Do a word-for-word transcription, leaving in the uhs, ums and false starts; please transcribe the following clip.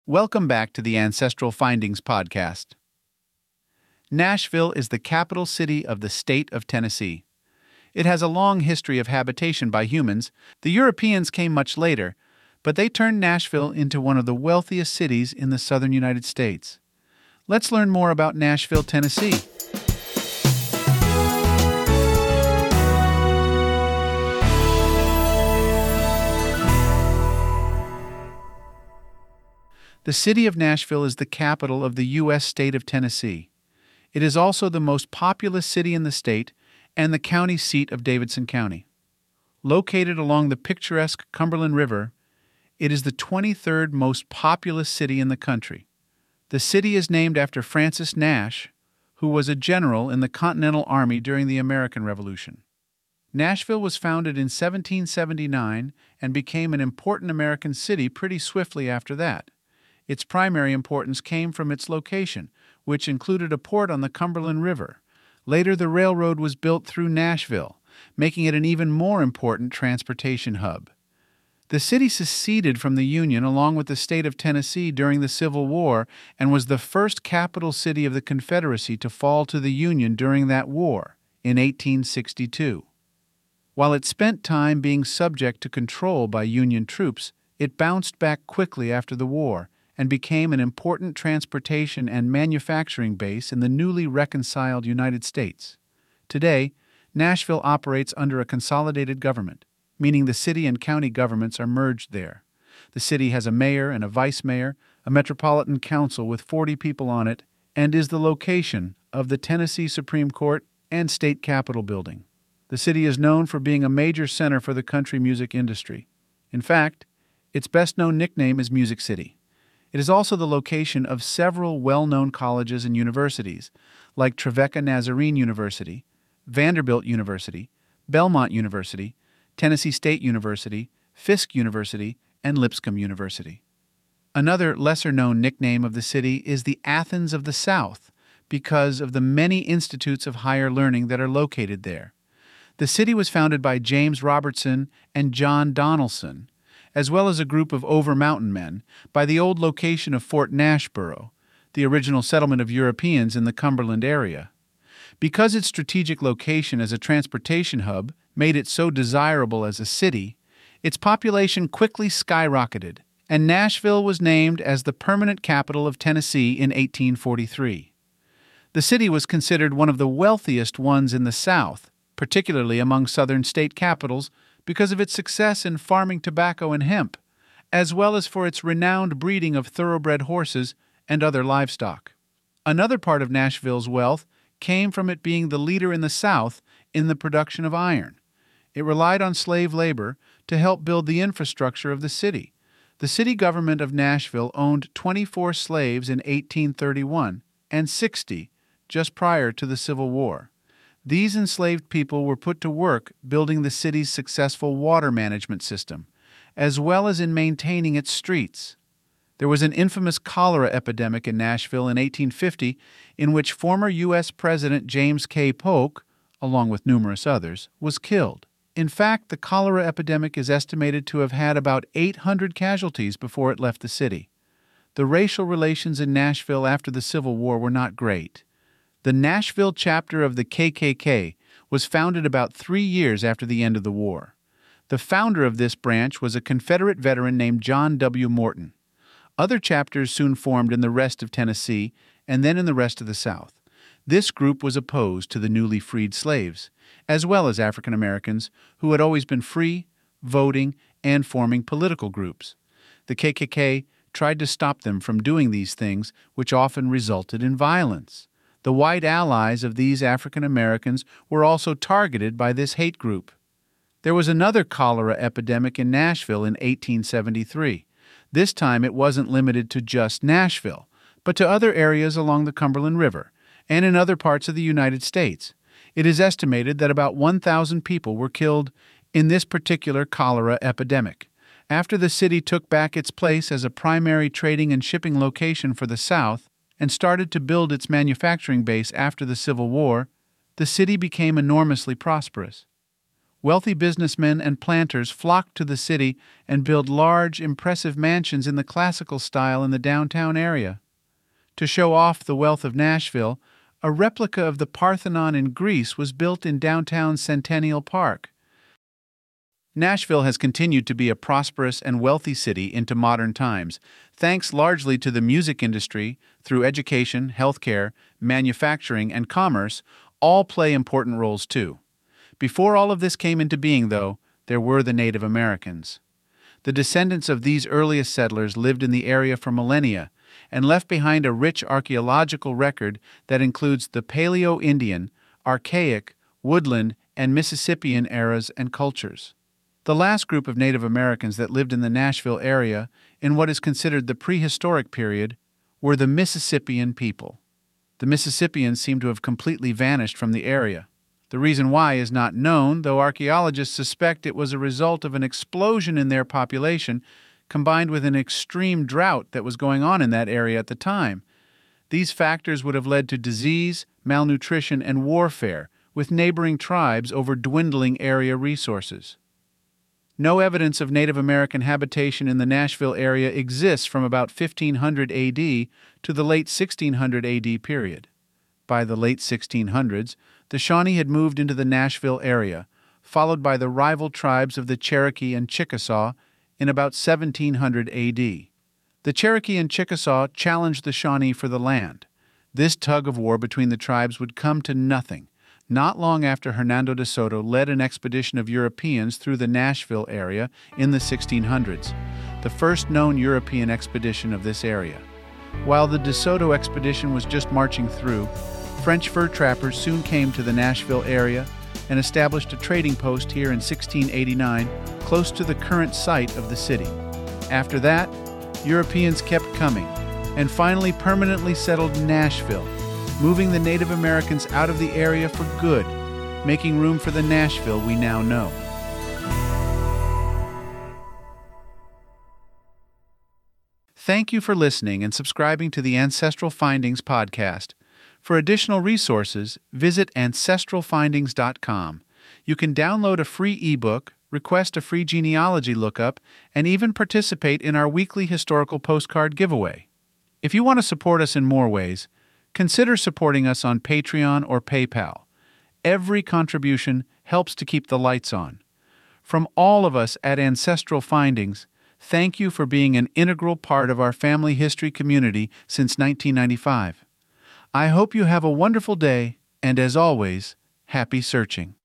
Welcome back to the Ancestral Findings Podcast. Nashville is the capital city of the state of Tennessee. It has a long history of habitation by humans. The Europeans came much later, but they turned Nashville into one of the wealthiest cities in the southern United States. Let's learn more about Nashville, Tennessee. The city of Nashville is the capital of the U S state of Tennessee. It is also the most populous city in the state and the county seat of Davidson County. Located along the picturesque Cumberland River, it is the twenty-third most populous city in the country. The city is named after Francis Nash, who was a general in the Continental Army during the American Revolution. Nashville was founded in seventeen seventy-nine and became an important American city pretty swiftly after that. Its primary importance came from its location, which included a port on the Cumberland River. Later, the railroad was built through Nashville, making it an even more important transportation hub. The city seceded from the Union along with the state of Tennessee during the Civil War and was the first capital city of the Confederacy to fall to the Union during that war, in eighteen sixty-two. While it spent time being subject to control by Union troops, it bounced back quickly after the war and became an important transportation and manufacturing base in the newly reconciled United States. Today, Nashville operates under a consolidated government, meaning the city and county governments are merged there. The city has a mayor and a vice mayor, a metropolitan council with forty people on it, and is the location of the Tennessee Supreme Court and State Capitol building. The city is known for being a major center for the country music industry. In fact, its best-known nickname is Music City. It is also the location of several well-known colleges and universities, like Trevecca Nazarene University, Vanderbilt University, Belmont University, Tennessee State University, Fisk University, and Lipscomb University. Another lesser-known nickname of the city is the Athens of the South, because of the many institutes of higher learning that are located there. The city was founded by James Robertson and John Donaldson, as well as a group of over-mountain men, by the old location of Fort Nashboro, the original settlement of Europeans in the Cumberland area. Because its strategic location as a transportation hub made it so desirable as a city, its population quickly skyrocketed, and Nashville was named as the permanent capital of Tennessee in eighteen forty-three. The city was considered one of the wealthiest ones in the South, particularly among southern state capitals, because of its success in farming tobacco and hemp, as well as for its renowned breeding of thoroughbred horses and other livestock. Another part of Nashville's wealth came from it being the leader in the South in the production of iron. It relied on slave labor to help build the infrastructure of the city. The city government of Nashville owned twenty-four slaves in eighteen thirty-one and sixty just prior to the Civil War. These enslaved people were put to work building the city's successful water management system, as well as in maintaining its streets. There was an infamous cholera epidemic in Nashville in eighteen fifty, in which former U S President James K. Polk, along with numerous others, was killed. In fact, the cholera epidemic is estimated to have had about eight hundred casualties before it left the city. The racial relations in Nashville after the Civil War were not great. The Nashville chapter of the K K K was founded about three years after the end of the war. The founder of this branch was a Confederate veteran named John W. Morton. Other chapters soon formed in the rest of Tennessee and then in the rest of the South. This group was opposed to the newly freed slaves, as well as African Americans who had always been free, voting, and forming political groups. The K K K tried to stop them from doing these things, which often resulted in violence. The white allies of these African Americans were also targeted by this hate group. There was another cholera epidemic in Nashville in eighteen seventy-three. This time it wasn't limited to just Nashville, but to other areas along the Cumberland River and in other parts of the United States. It is estimated that about one thousand people were killed in this particular cholera epidemic. After the city took back its place as a primary trading and shipping location for the South, and started to build its manufacturing base after the Civil War, the city became enormously prosperous. Wealthy businessmen and planters flocked to the city and built large, impressive mansions in the classical style in the downtown area. To show off the wealth of Nashville, a replica of the Parthenon in Greece was built in downtown Centennial Park. Nashville has continued to be a prosperous and wealthy city into modern times, thanks largely to the music industry. Through education, healthcare, manufacturing, and commerce, all play important roles too. Before all of this came into being, though, there were the Native Americans. The descendants of these earliest settlers lived in the area for millennia and left behind a rich archaeological record that includes the Paleo-Indian, Archaic, Woodland, and Mississippian eras and cultures. The last group of Native Americans that lived in the Nashville area in what is considered the prehistoric period were the Mississippian people. The Mississippians seem to have completely vanished from the area. The reason why is not known, though archaeologists suspect it was a result of an explosion in their population combined with an extreme drought that was going on in that area at the time. These factors would have led to disease, malnutrition, and warfare with neighboring tribes over dwindling area resources. No evidence of Native American habitation in the Nashville area exists from about fifteen hundred A D to the late sixteen hundred A D period. By the late sixteen hundreds, the Shawnee had moved into the Nashville area, followed by the rival tribes of the Cherokee and Chickasaw in about seventeen hundred A D. The Cherokee and Chickasaw challenged the Shawnee for the land. This tug of war between the tribes would come to nothing, not long after Hernando de Soto led an expedition of Europeans through the Nashville area in the sixteen hundreds, the first known European expedition of this area. While the de Soto expedition was just marching through, French fur trappers soon came to the Nashville area and established a trading post here in sixteen eighty-nine, close to the current site of the city. After that, Europeans kept coming and finally permanently settled Nashville, moving the Native Americans out of the area for good, making room for the Nashville we now know. Thank you for listening and subscribing to the Ancestral Findings podcast. For additional resources, visit ancestral findings dot com. You can download a free ebook, request a free genealogy lookup, and even participate in our weekly historical postcard giveaway. If you want to support us in more ways, consider supporting us on Patreon or PayPal. Every contribution helps to keep the lights on. From all of us at Ancestral Findings, thank you for being an integral part of our family history community since nineteen ninety-five. I hope you have a wonderful day, and as always, happy searching.